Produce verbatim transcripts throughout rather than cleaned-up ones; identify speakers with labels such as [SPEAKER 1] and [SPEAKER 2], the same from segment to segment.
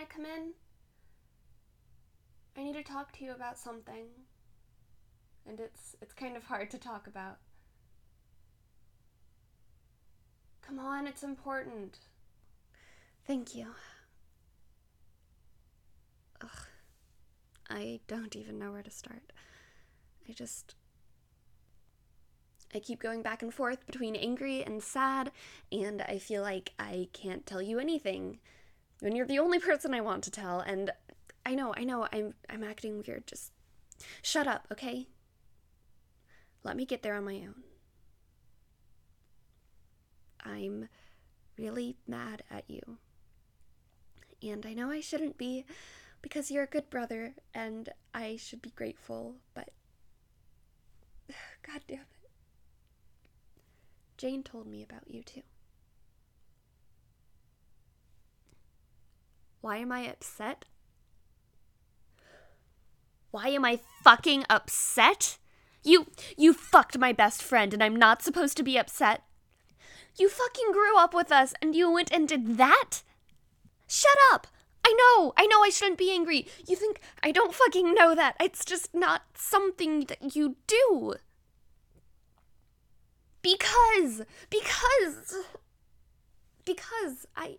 [SPEAKER 1] I come in? I need to talk to you about something. And it's it's kind of hard to talk about. Come on, it's important. Thank you. Ugh. I don't even know where to start. I just... I keep going back and forth between angry and sad, and I feel like I can't tell you anything when you're the only person I want to tell, and I know, I know, I'm, I'm acting weird. Just shut up, okay? Let me get there on my own. I'm really mad at you. And I know I shouldn't be, because you're a good brother, and I should be grateful, but... God damn it. Jane told me about you, too. Why am I upset? Why am I fucking upset? You, you fucked my best friend, and I'm not supposed to be upset. You fucking grew up with us, and you went and did that? Shut up! I know, I know I shouldn't be angry. You think I don't fucking know that. It's just not something that you do. Because, because, because I...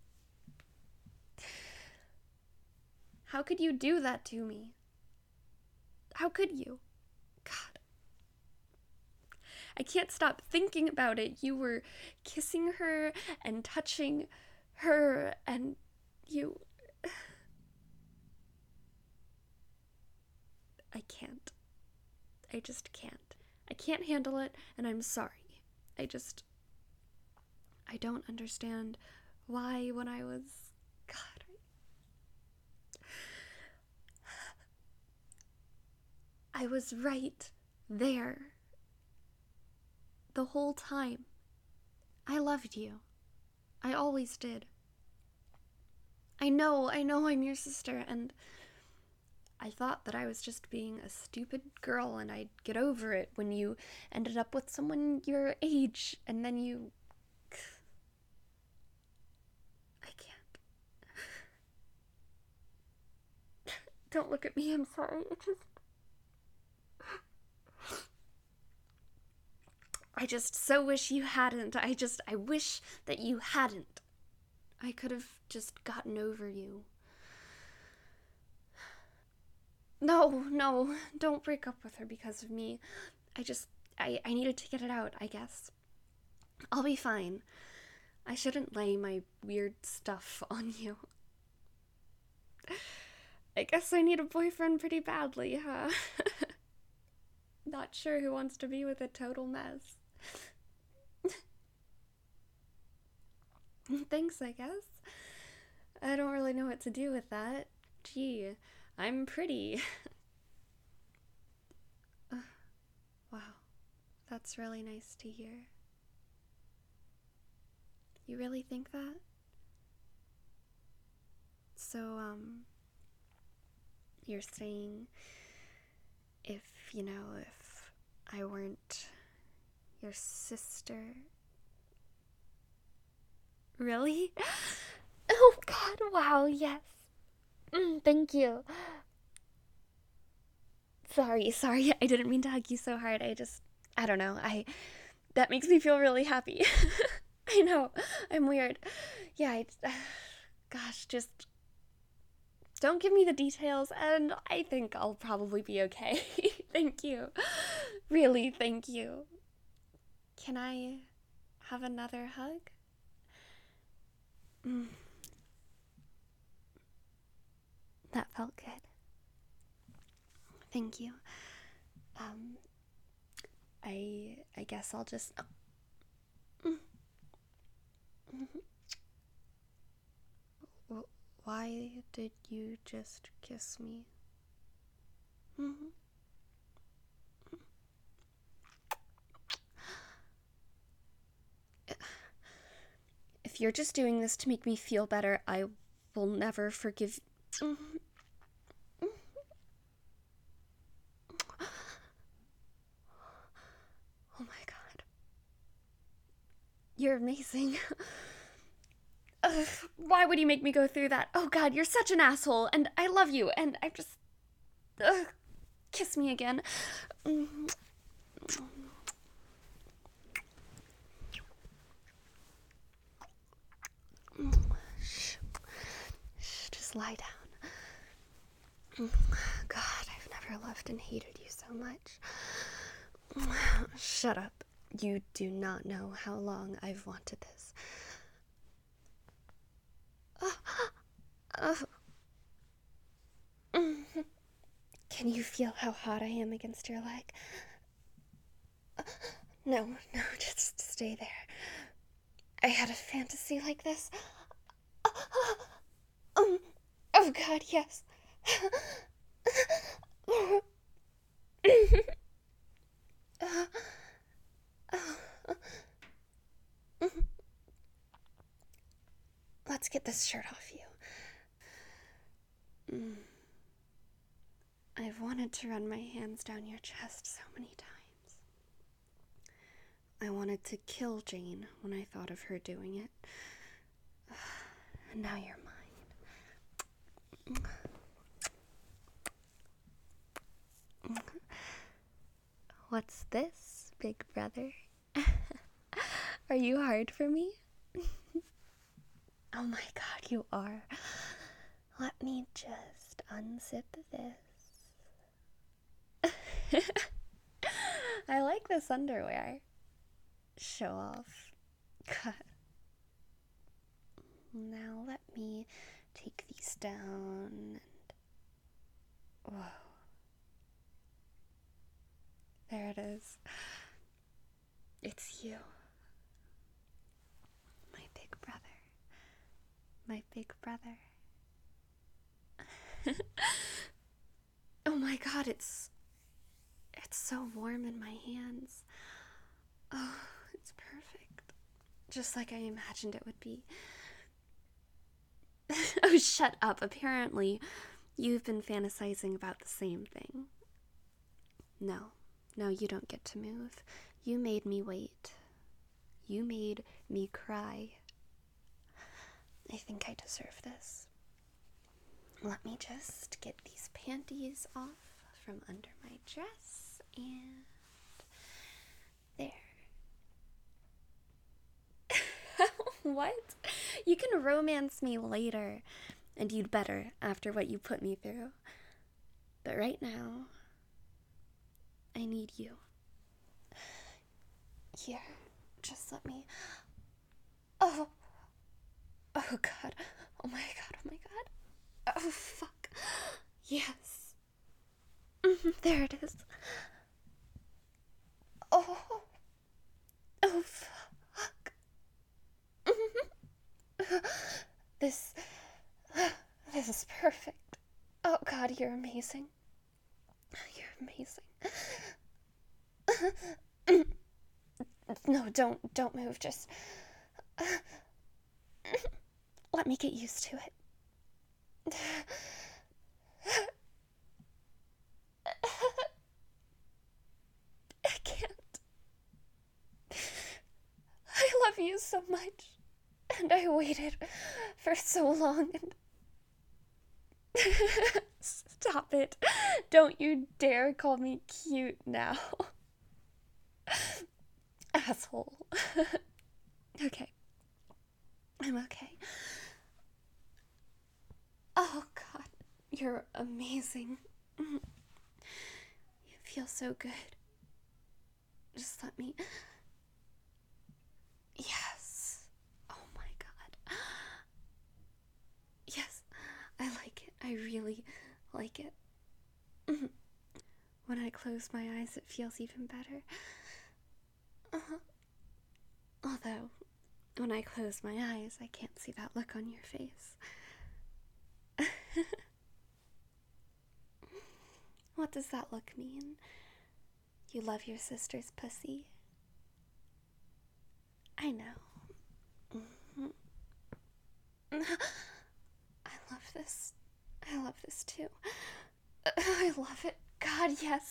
[SPEAKER 1] How could you do that to me? How could you? God. I can't stop thinking about it. You were kissing her and touching her, and you... I can't. I just can't. I can't handle it, and I'm sorry. I just... I don't understand why when I was... God. I, I was right there. The whole time. I loved you. I always did. I know, I know I'm your sister, and... I thought that I was just being a stupid girl and I'd get over it when you ended up with someone your age, and then you... I can't. Don't look at me, I'm sorry. It just... I just so wish you hadn't. I just, I wish that you hadn't. I could have just gotten over you. No, no, don't break up with her because of me. I just, I, I needed to get it out, I guess. I'll be fine. I shouldn't lay my weird stuff on you. I guess I need a boyfriend pretty badly, huh? Not sure who wants to be with a total mess. Thanks, I guess. I don't really know what to do with that. Gee, I'm pretty. uh, wow, that's really nice to hear. You really think that? So, um, you're saying if, you know, if I weren't your sister... Really? Oh God, wow, yes. Mm, thank you. Sorry, sorry, I didn't mean to hug you so hard. I just, I don't know, I, that makes me feel really happy. I know, I'm weird. Yeah, I, uh, gosh, just don't give me the details, and I think I'll probably be okay. Thank you. Really, thank you. Can I have another hug? Mm. That felt good. Thank you. Um, I I guess I'll just... Oh. Mm-hmm. Why did you just kiss me? Mm-hmm. If you're just doing this to make me feel better, I will never forgive... Mm-hmm. Oh my God. You're amazing. Ugh, why would you make me go through that? Oh God, you're such an asshole, and I love you, and I just... Ugh, kiss me again. Shh. Shh, just lie down. God, I've never loved and hated you so much. Shut up. You do not know how long I've wanted this. Can you feel how hot I am against your leg? No, no, just stay there. I had a fantasy like this. Um, oh God, yes. Let's get this shirt off you. Mm. I've wanted to run my hands down your chest so many times. I wanted to kill Jane when I thought of her doing it. And now you're mine. What's this, big brother? Are you hard for me? Oh my God, you are. Let me just unzip this. I like this underwear. Show off. Now let me take these down and... Whoa. There it is. It's you. My big brother. My big brother. Oh my God, it's... It's so warm in my hands. Oh, it's perfect. Just like I imagined it would be. Oh, shut up. Apparently, you've been fantasizing about the same thing. No. No, you don't get to move. You made me wait. You made me cry. I think I deserve this. Let me just get these panties off from under my dress, and there. What? You can romance me later, and you'd better after what you put me through. But right now, I need you. Here, just let me... Oh. Oh God. Oh my God, oh my God. Oh fuck. Yes. There it is. Oh. Oh fuck. This... This is perfect. Oh God, you're amazing. You're amazing. No, don't, don't move, just... Let me get used to it. I can't. I love you so much, and I waited for so long, and... Stop it. Don't you dare call me cute now. Asshole. Okay. I'm okay. Oh God, you're amazing. You feel so good. Just let me... Yes. Oh my God. Yes, I like it. I really like it. When I close my eyes, it feels even better. Uh-huh. Although, when I close my eyes, I can't see that look on your face. What does that look mean? You love your sister's pussy? I know. Mm-hmm. I love this. I love this too. I love it. God, yes.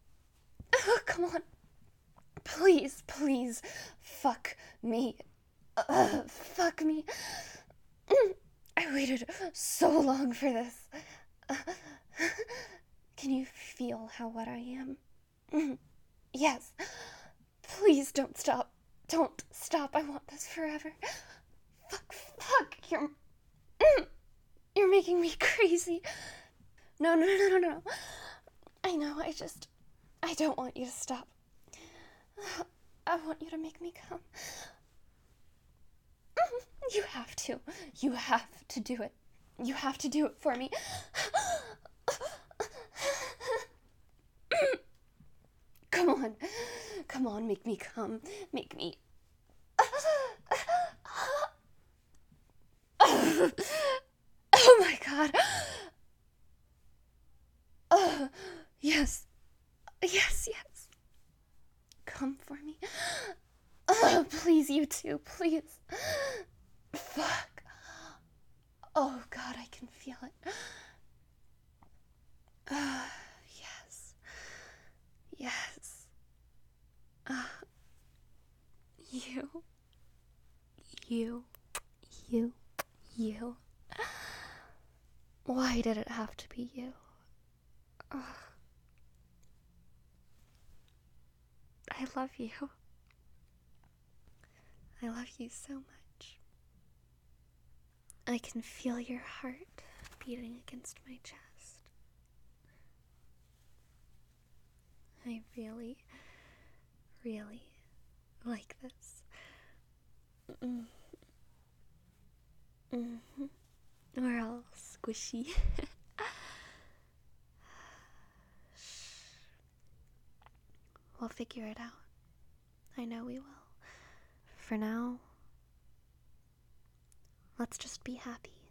[SPEAKER 1] Oh, come on. Please, please, fuck me. Uh, fuck me. I waited so long for this. Uh, can you feel how wet I am? Yes. Please don't stop. Don't stop. I want this forever. Fuck, fuck. You're. You're making me crazy. No, no, no, no, no. I know, I just. I don't want you to stop. I want you to make me come. You have to. You have to do it. You have to do it for me. Come on. Come on, make me come. Make me. Oh my god. Uh, yes. Yes, yes. Come for me. Uh, please, you too. Please. Fuck. Oh god, I can feel it. Uh, yes. Yes. Uh, you. You. You. You. Why did it have to be you? Ugh. I love you. I love you so much. I can feel your heart beating against my chest. I really, really like this. Mm. Mm-hmm. We're all squishy. We'll figure it out. I know we will. For now, let's just be happy.